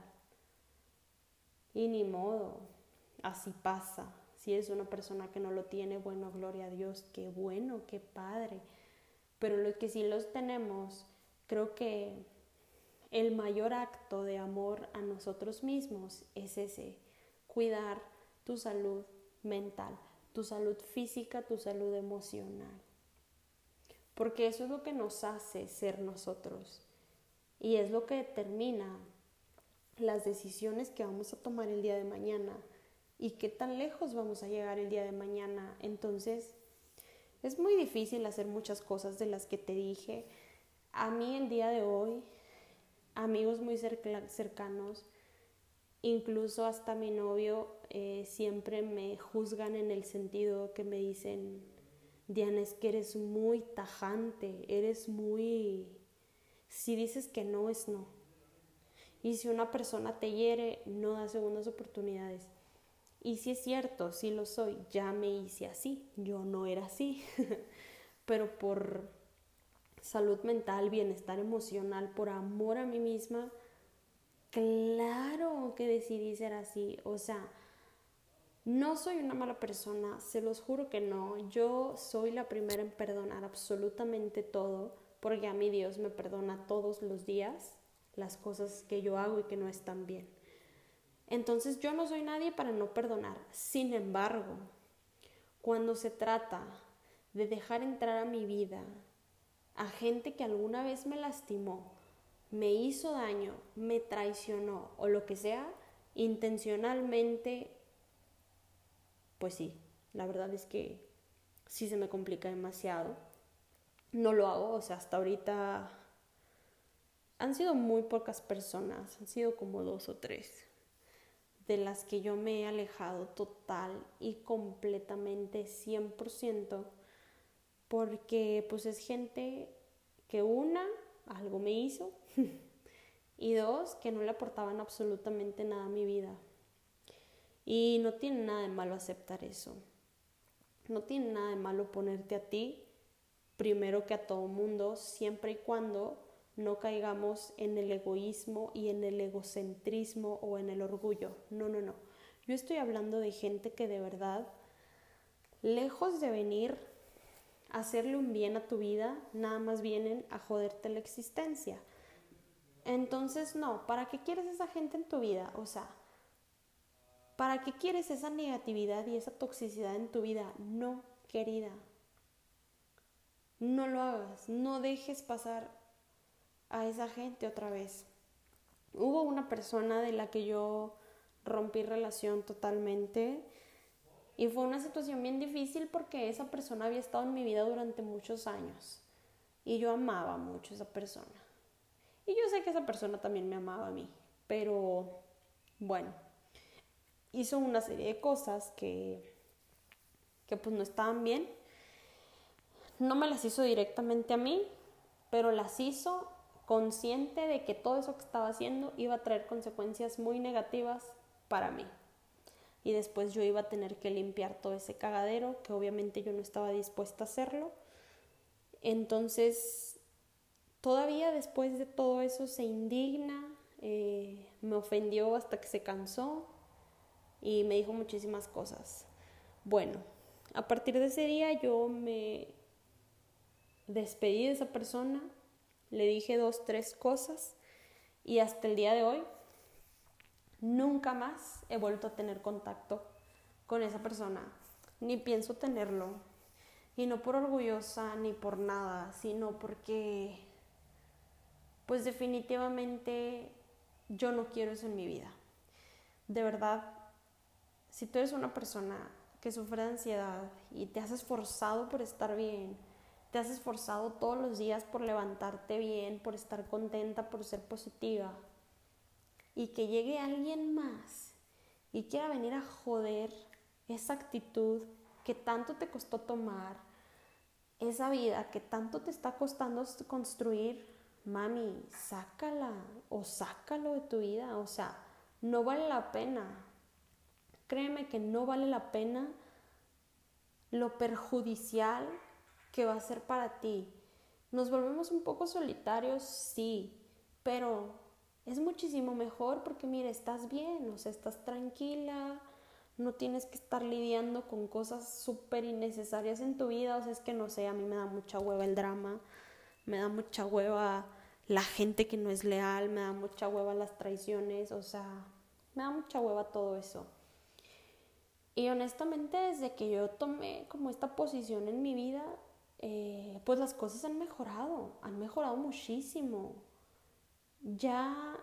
Y ni modo, así pasa. Si eres una persona que no lo tiene, bueno, gloria a Dios, qué bueno, qué padre. Pero los que sí los tenemos, creo que el mayor acto de amor a nosotros mismos es ese, cuidar tu salud mental, tu salud física, tu salud emocional. Porque eso es lo que nos hace ser nosotros y es lo que determina las decisiones que vamos a tomar el día de mañana y qué tan lejos vamos a llegar el día de mañana. Entonces, es muy difícil hacer muchas cosas de las que te dije. A mí el día de hoy, amigos muy cercanos, incluso hasta mi novio, siempre me juzgan en el sentido que me dicen: Diana, es que eres muy tajante, eres muy... Si dices que no, es no. Y si una persona te hiere, no da segundas oportunidades. Y si es cierto, sí lo soy, ya me hice así, yo no era así. Pero salud mental, bienestar emocional, por amor a mí misma, claro que decidí ser así. O sea, no soy una mala persona, se los juro que no. Yo soy la primera en perdonar absolutamente todo, porque a mí Dios me perdona todos los días las cosas que yo hago y que no están bien. Entonces yo no soy nadie para no perdonar. Sin embargo, cuando se trata de dejar entrar a mi vida a gente que alguna vez me lastimó, me hizo daño, me traicionó o lo que sea, intencionalmente, pues sí, la verdad es que sí se me complica demasiado. No lo hago, o sea, hasta ahorita han sido muy pocas personas, han sido como 2 o 3, de las que yo me he alejado total y completamente 100%, porque pues es gente que una, algo me hizo y dos, que no le aportaban absolutamente nada a mi vida. Y no tiene nada de malo aceptar eso. No tiene nada de malo ponerte a ti primero que a todo mundo, siempre y cuando no caigamos en el egoísmo y en el egocentrismo o en el orgullo. No. Yo estoy hablando de gente que de verdad, lejos de venir a hacerle un bien a tu vida, nada más vienen a joderte la existencia. Entonces, no, ¿para qué quieres esa gente en tu vida? O sea, ¿para qué quieres esa negatividad y esa toxicidad en tu vida? No, querida. No lo hagas, no dejes pasar a esa gente otra vez. Hubo una persona de la que yo rompí relación totalmente y fue una situación bien difícil porque esa persona había estado en mi vida durante muchos años y yo amaba mucho a esa persona. Y yo sé que esa persona también me amaba a mí, pero bueno, hizo una serie de cosas que pues no estaban bien. No me las hizo directamente a mí, pero las hizo consciente de que todo eso que estaba haciendo iba a traer consecuencias muy negativas para mí. Y después yo iba a tener que limpiar todo ese cagadero, que obviamente yo no estaba dispuesta a hacerlo. Entonces, todavía después de todo eso se indigna, me ofendió hasta que se cansó y me dijo muchísimas cosas. Bueno, a partir de ese día yo me despedí de esa persona, le dije 2, 3 cosas y hasta el día de hoy nunca más he vuelto a tener contacto con esa persona, ni pienso tenerlo, y no por orgullosa ni por nada, sino porque pues definitivamente yo no quiero eso en mi vida. De verdad, si tú eres una persona que sufre de ansiedad y te has esforzado por estar bien, te has esforzado todos los días por levantarte bien, por estar contenta, por ser positiva, y que llegue alguien más y quiera venir a joder esa actitud que tanto te costó tomar, esa vida que tanto te está costando construir, mami, sácala o sácalo de tu vida. O sea, no vale la pena. Créeme que no vale la pena lo perjudicial que va a ser para ti. Nos volvemos un poco solitarios, sí, pero es muchísimo mejor porque mira, estás bien, o sea, estás tranquila, no tienes que estar lidiando con cosas súper innecesarias en tu vida. O sea, es que no sé, a mí me da mucha hueva el drama, me da mucha hueva la gente que no es leal, me da mucha hueva las traiciones, o sea, me da mucha hueva todo eso. Y honestamente, desde que yo tomé como esta posición en mi vida, pues las cosas han mejorado muchísimo. Ya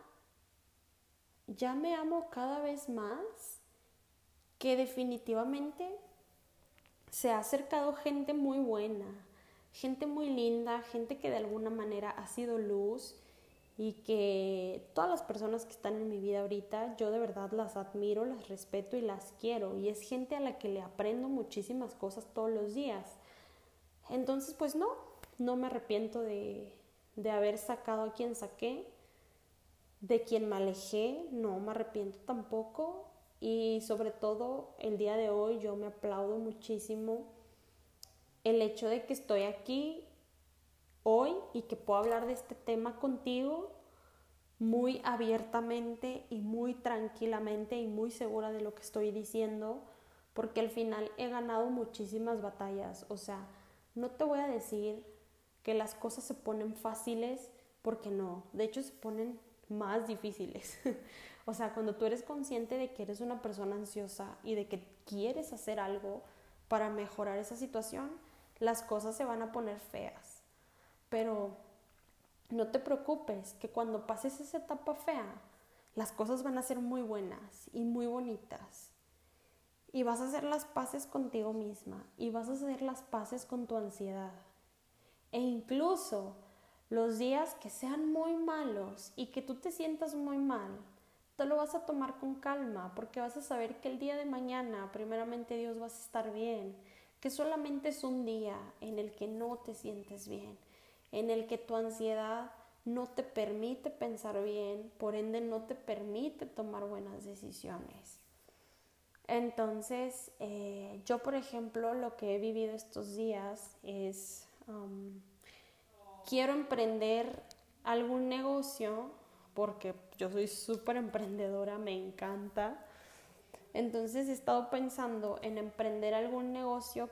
me amo cada vez más, que definitivamente se ha acercado gente muy buena, gente muy linda, gente que de alguna manera ha sido luz, y que todas las personas que están en mi vida ahorita, yo de verdad las admiro, las respeto y las quiero, y es gente a la que le aprendo muchísimas cosas todos los días. Entonces pues no me arrepiento de haber sacado a quien saqué, de quien me alejé, no me arrepiento tampoco. Y sobre todo el día de hoy yo me aplaudo muchísimo el hecho de que estoy aquí hoy y que puedo hablar de este tema contigo muy abiertamente y muy tranquilamente y muy segura de lo que estoy diciendo, porque al final he ganado muchísimas batallas. O sea, no te voy a decir que las cosas se ponen fáciles, porque no, de hecho se ponen más difíciles. O sea, cuando tú eres consciente de que eres una persona ansiosa y de que quieres hacer algo para mejorar esa situación, las cosas se van a poner feas. Pero no te preocupes, que cuando pases esa etapa fea, las cosas van a ser muy buenas y muy bonitas. Y vas a hacer las paces contigo misma y vas a hacer las paces con tu ansiedad. E incluso los días que sean muy malos y que tú te sientas muy mal, te lo vas a tomar con calma, porque vas a saber que el día de mañana, primeramente Dios, vas a estar bien, que solamente es un día en el que no te sientes bien, en el que tu ansiedad no te permite pensar bien, por ende no te permite tomar buenas decisiones. Entonces, yo por ejemplo lo que he vivido estos días es, quiero emprender algún negocio, porque yo soy súper emprendedora, me encanta. Entonces he estado pensando en emprender algún negocio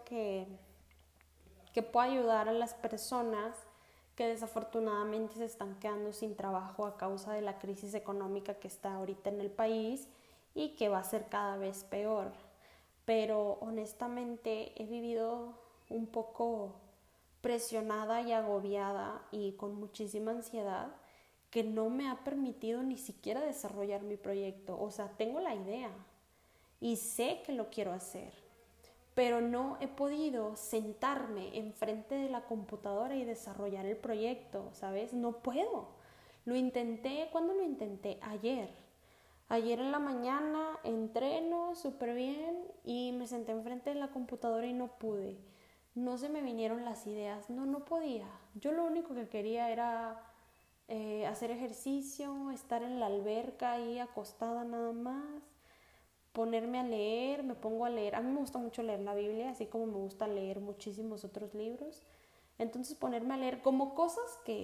que pueda ayudar a las personas que desafortunadamente se están quedando sin trabajo a causa de la crisis económica que está ahorita en el país y que va a ser cada vez peor. Pero honestamente he vivido un poco presionada y agobiada y con muchísima ansiedad, que no me ha permitido ni siquiera desarrollar mi proyecto. O sea, tengo la idea y sé que lo quiero hacer, pero no he podido sentarme enfrente de la computadora y desarrollar el proyecto, ¿sabes? No puedo. Lo intenté, ¿cuándo lo intenté? Ayer en la mañana entreno súper bien y me senté enfrente de la computadora y no pude. No se me vinieron las ideas, no podía. Yo lo único que quería era hacer ejercicio, estar en la alberca ahí acostada nada más, ponerme a leer, me pongo a leer. A mí me gusta mucho leer la Biblia, así como me gusta leer muchísimos otros libros. Entonces ponerme a leer como cosas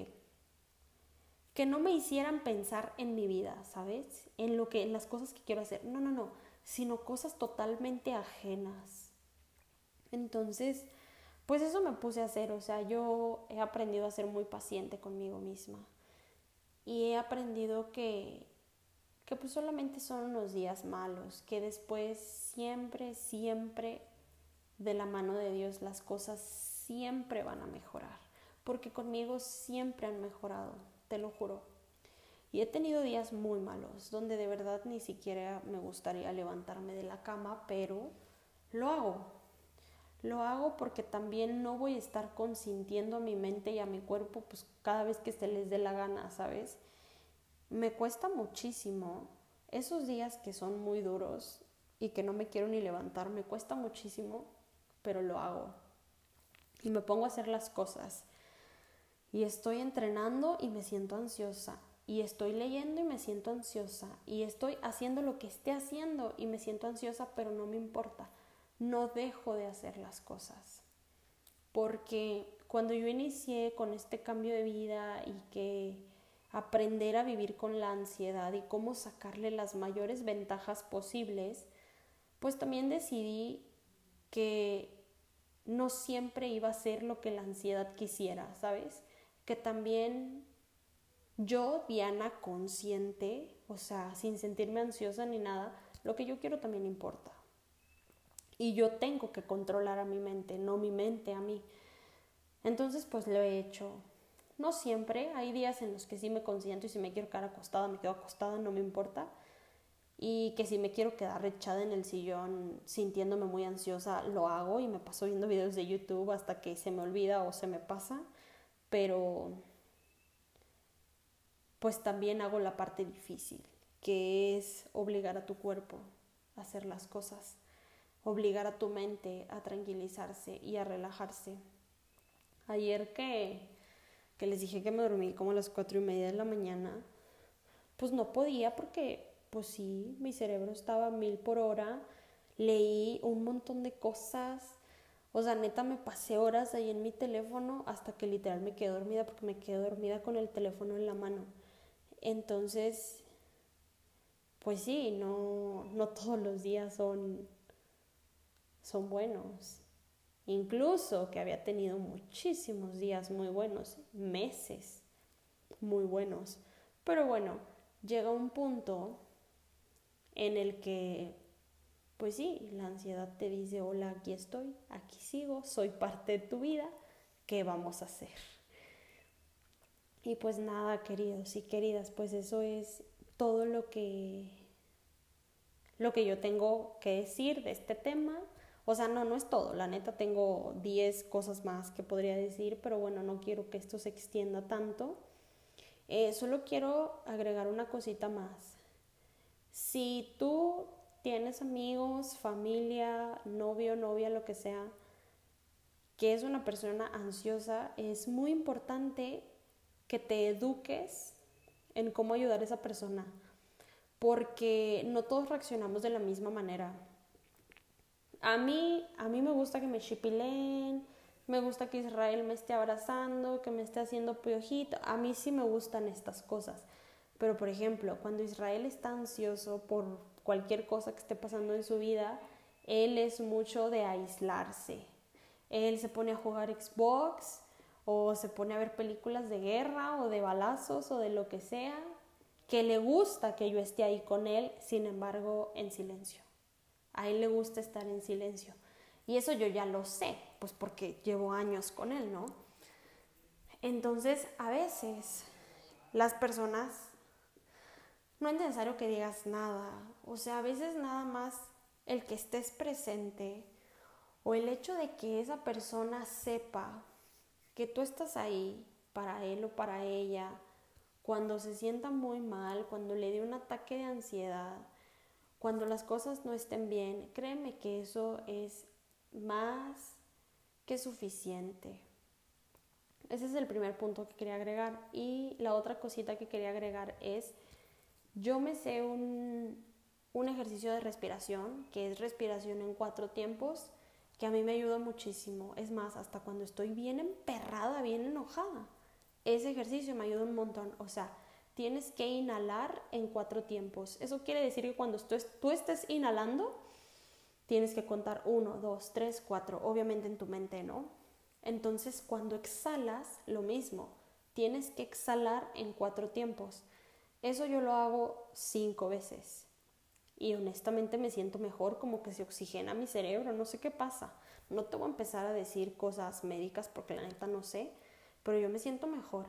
que no me hicieran pensar en mi vida, ¿sabes? En las cosas que quiero hacer. No, sino cosas totalmente ajenas. Entonces, pues eso me puse a hacer. O sea, yo he aprendido a ser muy paciente conmigo misma. Y he aprendido que pues solamente son unos días malos, que después siempre de la mano de Dios las cosas siempre van a mejorar, porque conmigo siempre han mejorado, te lo juro. Y he tenido días muy malos, donde de verdad ni siquiera me gustaría levantarme de la cama, pero lo hago. Lo hago porque también no voy a estar consintiendo a mi mente y a mi cuerpo pues cada vez que se les dé la gana, ¿sabes? Me cuesta muchísimo esos días que son muy duros y que no me quiero ni levantar, me cuesta muchísimo, pero lo hago. Y me pongo a hacer las cosas. Y estoy entrenando y me siento ansiosa. Y estoy leyendo y me siento ansiosa. Y estoy haciendo lo que esté haciendo y me siento ansiosa, pero no me importa. No dejo de hacer las cosas. Porque cuando yo inicié con este cambio de vida y que aprender a vivir con la ansiedad y cómo sacarle las mayores ventajas posibles, pues también decidí que no siempre iba a ser lo que la ansiedad quisiera, ¿sabes? Que también yo, Diana, consciente, o sea, sin sentirme ansiosa ni nada, lo que yo quiero también importa. Y yo tengo que controlar a mi mente, no mi mente a mí. Entonces, pues lo he hecho. No siempre, hay días en los que sí me consiento y si me quiero quedar acostada, me quedo acostada, no me importa. Y que si me quiero quedar echada en el sillón sintiéndome muy ansiosa, lo hago y me paso viendo videos de YouTube hasta que se me olvida o se me pasa. Pero pues también hago la parte difícil, que es obligar a tu cuerpo a hacer las cosas, obligar a tu mente a tranquilizarse y a relajarse. Ayer que les dije que me dormí como a las 4:30 de la mañana, pues no podía porque, pues sí, mi cerebro estaba a 1000 por hora, leí un montón de cosas, O sea, neta me pasé horas ahí en mi teléfono hasta que literal me quedé dormida porque me quedé dormida con el teléfono en la mano. Entonces, pues sí, no todos los días son buenos. Incluso que había tenido muchísimos días muy buenos, meses muy buenos. Pero bueno, llega un punto en el que, pues sí, la ansiedad te dice, hola, aquí estoy, aquí sigo, soy parte de tu vida, ¿qué vamos a hacer? Y pues nada, queridos y queridas, pues eso es todo lo que yo tengo que decir de este tema. O sea, no es todo, la neta tengo 10 cosas más que podría decir, pero bueno, no quiero que esto se extienda tanto. Solo quiero agregar una cosita más. Si tú tienes amigos, familia, novio, novia, lo que sea, que es una persona ansiosa, es muy importante que te eduques en cómo ayudar a esa persona, porque no todos reaccionamos de la misma manera. A mí me gusta que me chipileen, me gusta que Israel me esté abrazando, que me esté haciendo piojito. A mí sí me gustan estas cosas. Pero, por ejemplo, cuando Israel está ansioso por cualquier cosa que esté pasando en su vida, él es mucho de aislarse. Él se pone a jugar Xbox o se pone a ver películas de guerra o de balazos o de lo que sea, que le gusta que yo esté ahí con él, sin embargo, en silencio. A él le gusta estar en silencio. Y eso yo ya lo sé, pues porque llevo años con él, ¿no? Entonces, a veces las personas, no es necesario que digas nada. O sea, a veces nada más el que estés presente o el hecho de que esa persona sepa que tú estás ahí para él o para ella, cuando se sienta muy mal, cuando le dé un ataque de ansiedad, cuando las cosas no estén bien, créeme que eso es más que suficiente. Ese es el primer punto que quería agregar. Y la otra cosita que quería agregar es, yo me sé un ejercicio de respiración, que es respiración en 4 tiempos, que a mí me ayuda muchísimo. Es más, hasta cuando estoy bien emperrada, bien enojada, ese ejercicio me ayuda un montón. O sea, tienes que inhalar en 4 tiempos. Eso quiere decir que cuando tú estés inhalando, tienes que contar 1, 2, 3, 4, obviamente en tu mente, ¿no? Entonces, cuando exhalas, lo mismo. Tienes que exhalar en 4 tiempos. Eso yo lo hago 5 veces. Y honestamente me siento mejor, como que se oxigena mi cerebro, no sé qué pasa. No te voy a empezar a decir cosas médicas porque la neta no sé, pero yo me siento mejor.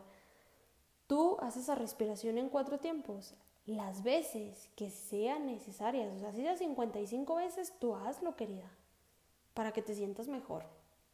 Tú haces la respiración en 4 tiempos, las veces que sean necesarias. O sea, si sea 55 veces, tú hazlo, querida, para que te sientas mejor.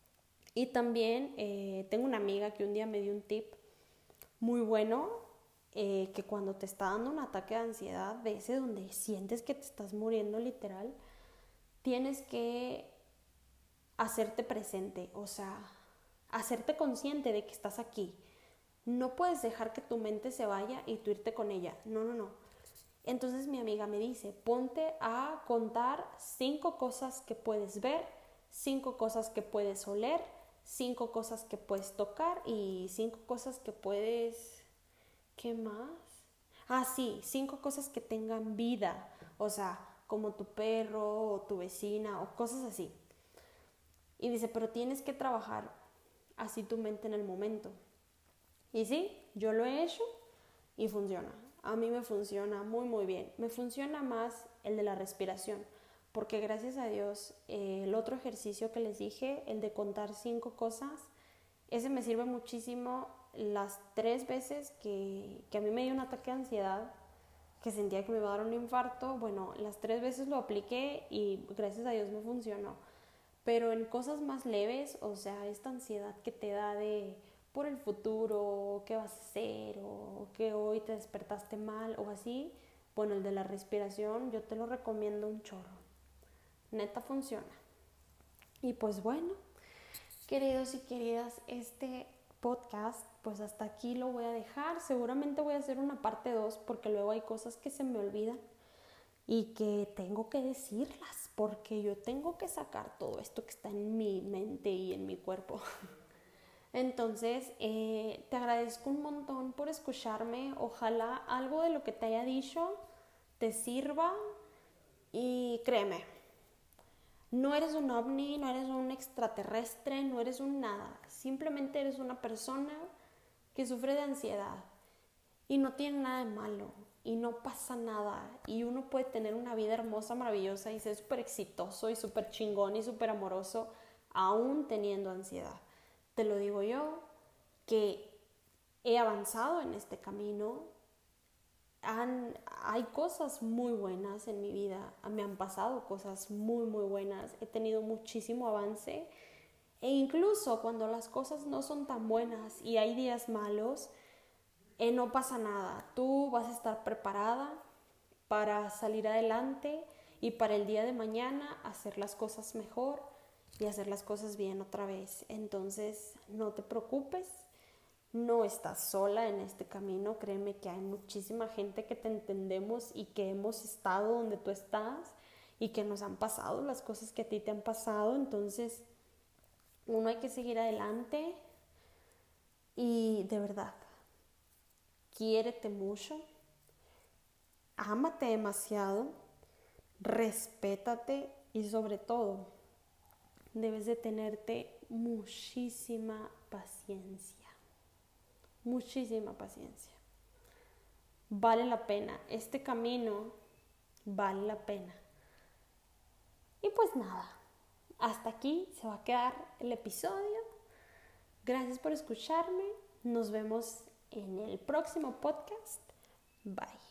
Y también tengo una amiga que un día me dio un tip muy bueno, que cuando te está dando un ataque de ansiedad, de ese donde sientes que te estás muriendo literal, tienes que hacerte presente, o sea, hacerte consciente de que estás aquí. No puedes dejar que tu mente se vaya y tú irte con ella. No. Entonces mi amiga me dice, ponte a contar 5 cosas que puedes ver, 5 cosas que puedes oler, 5 cosas que puedes tocar y 5 cosas que puedes... ¿Qué más? Ah, sí, 5 cosas que tengan vida. O sea, como tu perro o tu vecina o cosas así. Y dice, pero tienes que trabajar así tu mente en el momento. Y sí, yo lo he hecho y funciona. A mí me funciona muy, muy bien. Me funciona más el de la respiración, porque gracias a Dios, el otro ejercicio que les dije, el de contar 5 cosas, ese me sirve muchísimo. Las 3 veces que a mí me dio un ataque de ansiedad, que sentía que me iba a dar un infarto, bueno, las 3 veces lo apliqué y gracias a Dios me funcionó. Pero en cosas más leves, o sea, esta ansiedad que te da de por el futuro, qué vas a hacer, o que hoy te despertaste mal, o así, bueno, el de la respiración yo te lo recomiendo un chorro. Neta funciona. Y pues bueno, queridos y queridas, este podcast, pues hasta aquí lo voy a dejar. Seguramente voy a hacer una parte 2 porque luego hay cosas que se me olvidan y que tengo que decirlas, porque yo tengo que sacar todo esto que está en mi mente y en mi cuerpo. Entonces, te agradezco un montón por escucharme. Ojalá algo de lo que te haya dicho te sirva y créeme, no eres un ovni, no eres un extraterrestre, no eres un nada. Simplemente eres una persona que sufre de ansiedad y no tiene nada de malo y no pasa nada y uno puede tener una vida hermosa, maravillosa y ser súper exitoso y súper chingón y súper amoroso aún teniendo ansiedad. Te lo digo yo, que he avanzado en este camino. Hay cosas muy buenas en mi vida, me han pasado cosas muy muy buenas, he tenido muchísimo avance e incluso cuando las cosas no son tan buenas y hay días malos, no pasa nada, tú vas a estar preparada para salir adelante y para el día de mañana hacer las cosas mejor y hacer las cosas bien otra vez. Entonces no te preocupes, no estás sola en este camino, créeme que hay muchísima gente que te entendemos y que hemos estado donde tú estás y que nos han pasado las cosas que a ti te han pasado. Entonces uno hay que seguir adelante y de verdad, quiérete mucho, ámate demasiado, respétate y sobre todo debes de tenerte muchísima paciencia. Muchísima paciencia. Vale la pena. Este camino vale la pena. Y pues nada, hasta aquí se va a quedar el episodio. Gracias por escucharme. Nos vemos en el próximo podcast. Bye.